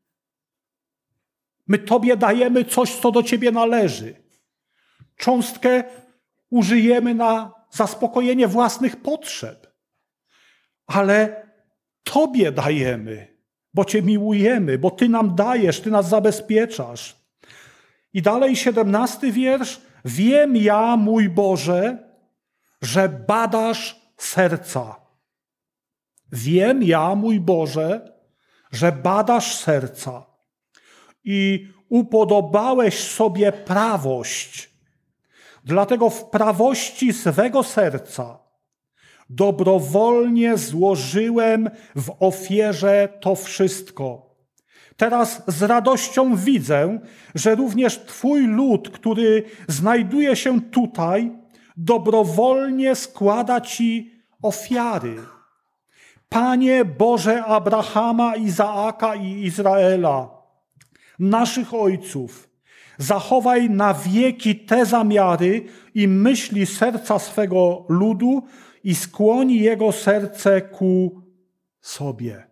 My Tobie dajemy coś, co do Ciebie należy. Cząstkę użyjemy na zaspokojenie własnych potrzeb. Ale Tobie dajemy, bo Cię miłujemy, bo Ty nam dajesz, Ty nas zabezpieczasz. I dalej siedemnasty wiersz. Wiem ja, mój Boże, że badasz serca. Wiem ja, mój Boże, że badasz serca i upodobałeś sobie prawość. Dlatego w prawości swego serca dobrowolnie złożyłem w ofierze to wszystko. Teraz z radością widzę, że również Twój lud, który znajduje się tutaj, dobrowolnie składa Ci ofiary. Panie Boże Abrahama, Izaaka i Izraela, naszych ojców, zachowaj na wieki te zamiary i myśli serca swego ludu i skłoni jego serce ku sobie.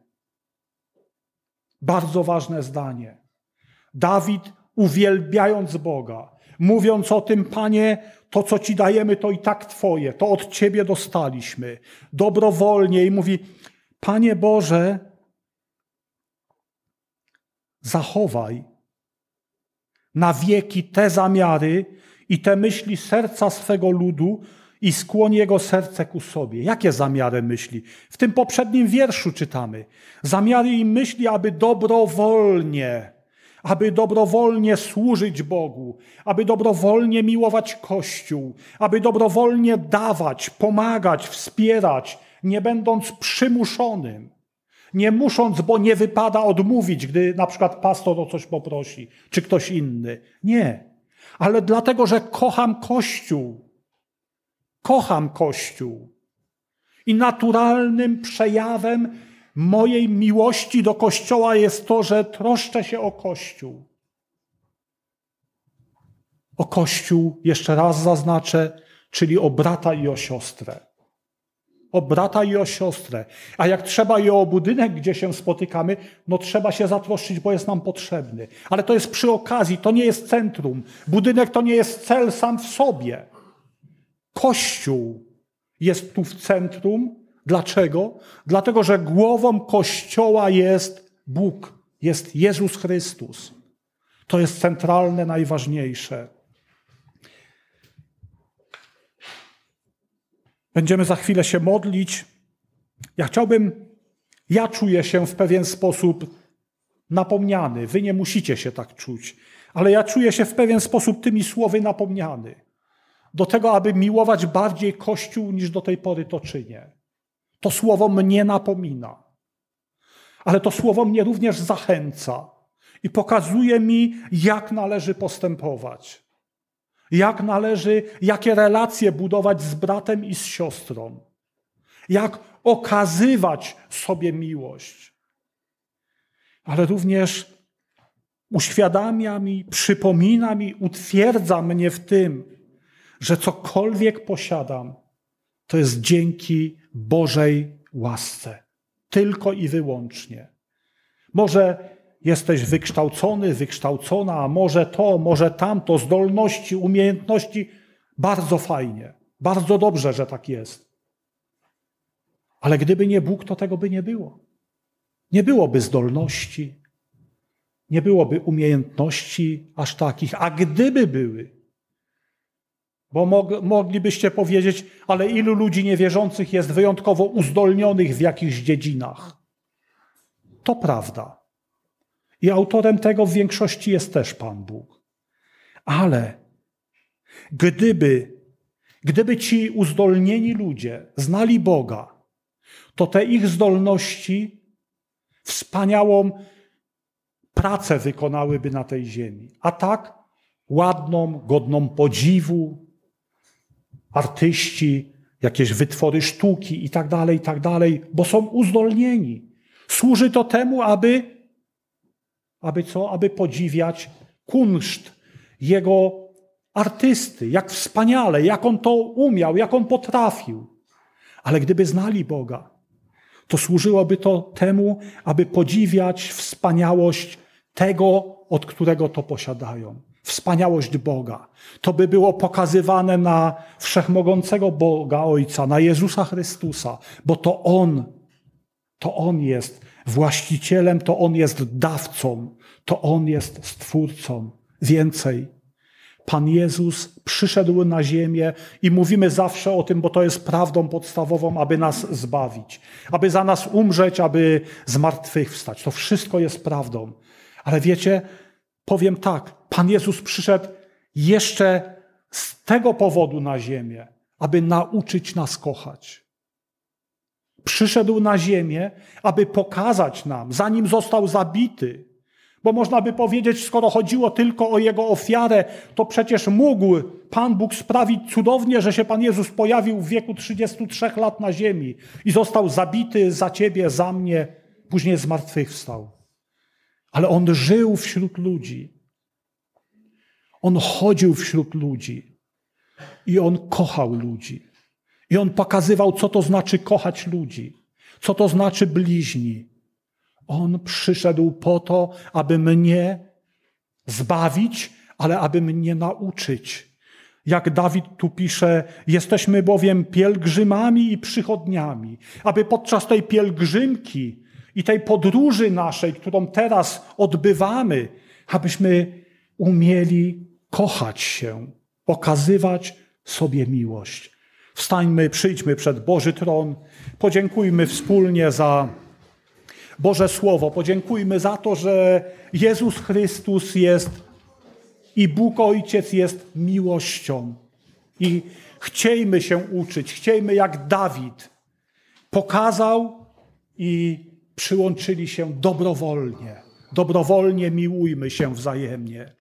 Bardzo ważne zdanie. Dawid, uwielbiając Boga, mówiąc o tym: Panie, to co Ci dajemy, to i tak Twoje, to od Ciebie dostaliśmy. Dobrowolnie. I mówi: Panie Boże, zachowaj na wieki te zamiary i te myśli serca swego ludu i skłoń jego serce ku sobie. Jakie zamiary myśli? W tym poprzednim wierszu czytamy. Zamiary i myśli, aby dobrowolnie, aby dobrowolnie służyć Bogu, aby dobrowolnie miłować Kościół, aby dobrowolnie dawać, pomagać, wspierać, nie będąc przymuszonym. Nie musząc, bo nie wypada odmówić, gdy na przykład pastor o coś poprosi, czy ktoś inny. Nie. Ale dlatego, że kocham Kościół. Kocham Kościół. I naturalnym przejawem mojej miłości do Kościoła jest to, że troszczę się o Kościół. O Kościół, jeszcze raz zaznaczę, czyli o brata i o siostrę. O brata i o siostrę. A jak trzeba i o budynek, gdzie się spotykamy, no trzeba się zatroszczyć, bo jest nam potrzebny. Ale to jest przy okazji, to nie jest centrum. Budynek to nie jest cel sam w sobie. Kościół jest tu w centrum. Dlaczego? Dlatego, że głową Kościoła jest Bóg, jest Jezus Chrystus. To jest centralne, najważniejsze. Będziemy za chwilę się modlić. Ja chciałbym, ja czuję się w pewien sposób napomniany. Wy nie musicie się tak czuć, ale ja czuję się w pewien sposób tymi słowy napomniany. Do tego, aby miłować bardziej Kościół niż do tej pory to czynię. To słowo mnie napomina. Ale to słowo mnie również zachęca i pokazuje mi, jak należy postępować. Jak należy, jakie relacje budować z bratem i z siostrą. jak okazywać sobie miłość. Ale również uświadamia mi, przypomina mi, utwierdza mnie w tym, że cokolwiek posiadam, to jest dzięki Bożej łasce. Tylko i wyłącznie. Może jesteś wykształcony, wykształcona, a może to, może tamto, zdolności, umiejętności. Bardzo fajnie, bardzo dobrze, że tak jest. Ale gdyby nie Bóg, to tego by nie było. Nie byłoby zdolności, nie byłoby umiejętności aż takich. A gdyby były, bo mog, moglibyście powiedzieć, ale ilu ludzi niewierzących jest wyjątkowo uzdolnionych w jakichś dziedzinach. To prawda. I autorem tego w większości jest też Pan Bóg. Ale gdyby, gdyby ci uzdolnieni ludzie znali Boga, to te ich zdolności wspaniałą pracę wykonałyby na tej ziemi. A tak ładną, godną podziwu, artyści, jakieś wytwory sztuki i tak dalej, i tak dalej, bo są uzdolnieni. Służy to temu, aby, aby co? Aby podziwiać kunszt jego artysty, jak wspaniale, jak on to umiał, jak on potrafił. Ale gdyby znali Boga, to służyłoby to temu, aby podziwiać wspaniałość tego, od którego to posiadają. Wspaniałość Boga. To by było pokazywane na wszechmogącego Boga Ojca, na Jezusa Chrystusa, bo to On, to On jest właścicielem, to On jest dawcą, to On jest stwórcą. Więcej. Pan Jezus przyszedł na ziemię i mówimy zawsze o tym, bo to jest prawdą podstawową, aby nas zbawić, aby za nas umrzeć, aby zmartwychwstać. To wszystko jest prawdą. Ale wiecie, powiem tak, Pan Jezus przyszedł jeszcze z tego powodu na ziemię, aby nauczyć nas kochać. Przyszedł na ziemię, aby pokazać nam, zanim został zabity, bo można by powiedzieć, skoro chodziło tylko o Jego ofiarę, to przecież mógł Pan Bóg sprawić cudownie, że się Pan Jezus pojawił w wieku trzydziestu trzech lat na ziemi i został zabity za ciebie, za mnie, później zmartwychwstał. Ale On żył wśród ludzi. On chodził wśród ludzi i On kochał ludzi. I On pokazywał, co to znaczy kochać ludzi, co to znaczy bliźni. On przyszedł po to, aby mnie zbawić, ale aby mnie nauczyć. Jak Dawid tu pisze, jesteśmy bowiem pielgrzymami i przychodniami, aby podczas tej pielgrzymki i tej podróży naszej, którą teraz odbywamy, abyśmy umieli kochać się, okazywać sobie miłość. Wstańmy, przyjdźmy przed Boży tron, podziękujmy wspólnie za Boże Słowo, podziękujmy za to, że Jezus Chrystus jest i Bóg Ojciec jest miłością. I chciejmy się uczyć, chciejmy jak Dawid pokazał i przyłączyli się dobrowolnie. Dobrowolnie miłujmy się wzajemnie.